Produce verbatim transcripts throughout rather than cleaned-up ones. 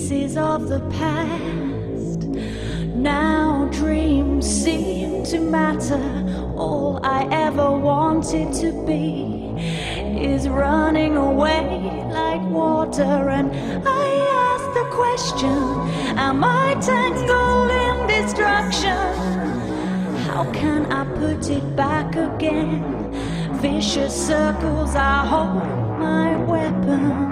pieces of the past. Now dreams seem to matter. All I ever wanted to be is running away like water. And I ask the question, am I tangled in destruction? How can I put it back again? Vicious circles, I hold my weapon.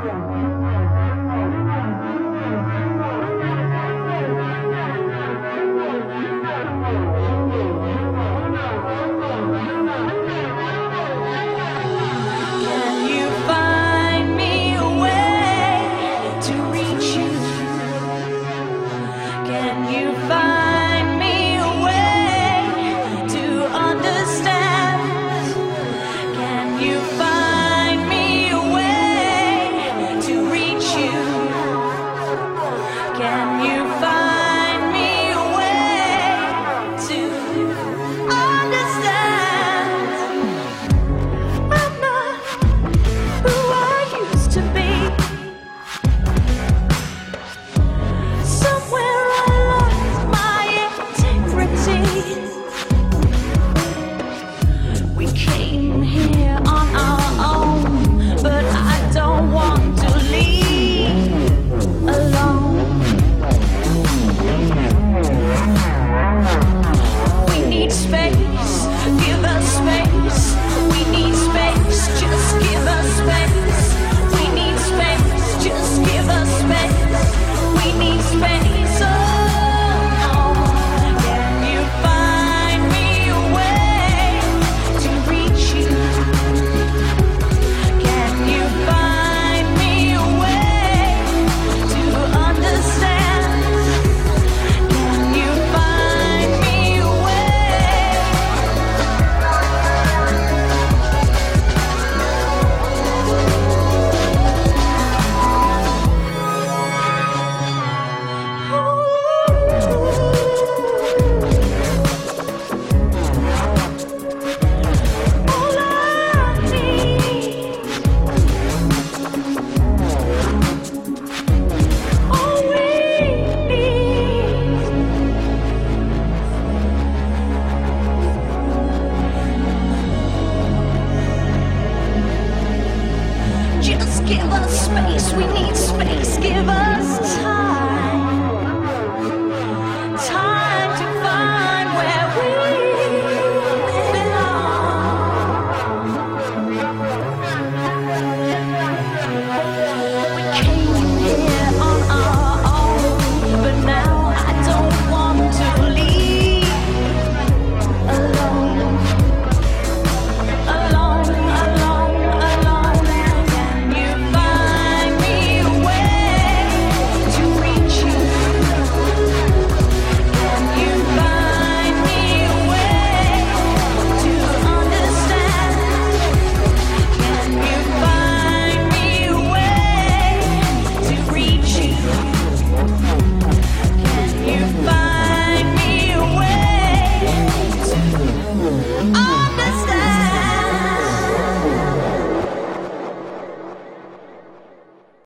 Give us space, we need space, give us